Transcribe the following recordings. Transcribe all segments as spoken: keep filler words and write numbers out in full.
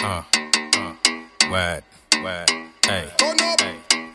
Uh, uh, word, word, hey, hey.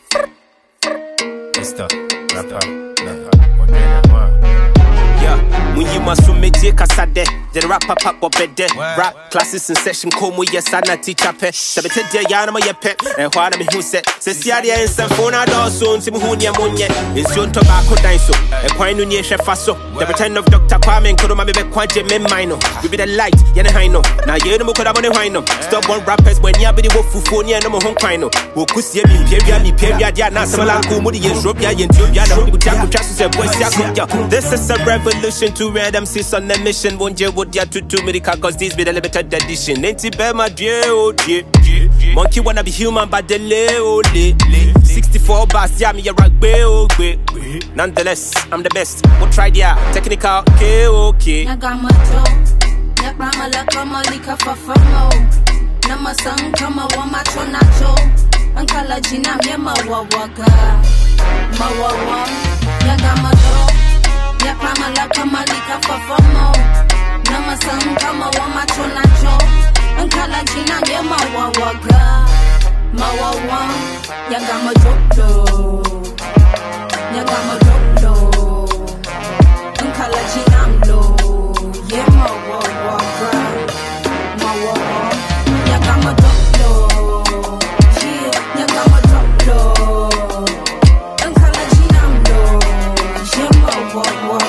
It's the rapper, rapper, yeah, when you must make it casade, the rap up up bed, rap classes in session, come with your son, teacher pet, seventy day yanama your pet, and what I'm who said, Cecilia and Sanfona Dawson, Simunia Munya, in soon tobacco dinosaur, a quine near Shefaso, the return of Doctor Kwame and Kuruma Quaje Memino, you be the light, Yanahino, now you know what I'm on the wino, stop one rappers when you be the wolf Fufonia no more home quino, who could see me, Peria, me, Peria, Yana, Samalanko, Moody, and Robia, and Tubiana, who Jack Trust said, this is a revolution to red M Cs on the mission, won't you? Would ya to two medical cause this be the limited edition? Ain't it my dear, oh dear. Monkey wanna be human, but the leo, sixty-four bars, yeah, me a rugby, oh, nonetheless, I'm the best. We'll try the technical, okay, okay. Nagamato, Nakamala, Kamalika, Fafamo, Namasan, Kama, Wamacho, Nacho, Ankala, Gina, Yama, Wawaga, Mawawa, Nagamato. Yakamala kamalika fafamo Namasan kama wamacho nacho Ankala jina yema wawaga Mawawa Yagama joklo Yagama joklo Ankala jina mlo Yema wawaga Mawawa Yagama joklo Yagama joklo Ankala jina mlo Yema wawaga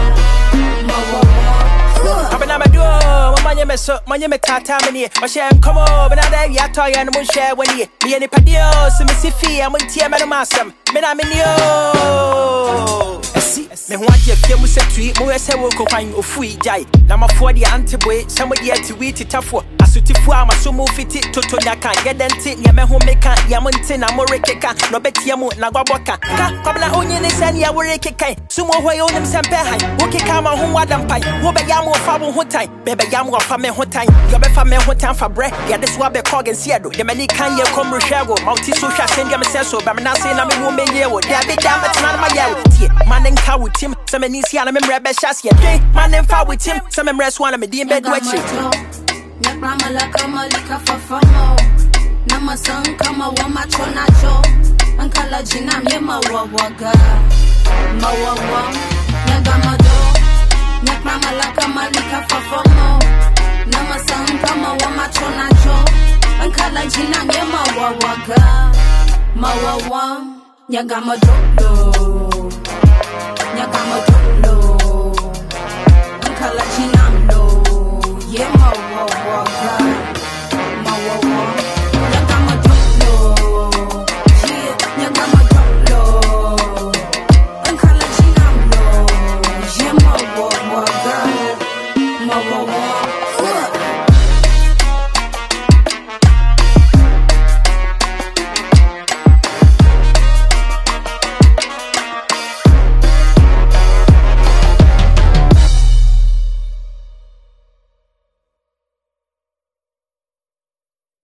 Manya meso, manya metata mani. Mashem come over, na de ya toy and mun share when ye. Me any padio, so me sifi, I'm with team and masam. Me na me yo. See, me want you feel me say tweet, mo say wo ko kwan ofui jai. Na ma for the antiboy, somebody here to wait it for. Asutifu ama so mo fit it to to nyaka. Get them tit, ya me ho meka, ya munti na mo rekeka. No betia mu na gwaboka. Ka, kabla onye ne sen ya wo rekeka. Sumo ho yo nim sempe hai. Wo keka ma ho wadam pai. Wo be ya mo fa wo ho tai. Bebe ya mo fa me ho tai. Yo be fa me ho tai fa bre. Ya this wa be cog and siedo. The many kan ye come reshego. Multi social send ya me senso. Ba me na say na me wo me ye wo. There be damn it na ma ye wo. Tie, man en ka with him. Some men see and me rebe shas ye. Man en fa with him. Some men rest one me di be do echi. Nyakramala kamalika fafamo Namasan kama wamacho nacho Ankala jina yema wawaga Mawawa Nyagamado Nyakramala kamalika fafamo Namasan kama wamacho nacho Ankala jina yema wawaga Mawawa Nyagamado Nyagamado Ankala jina mlo Yema wawaga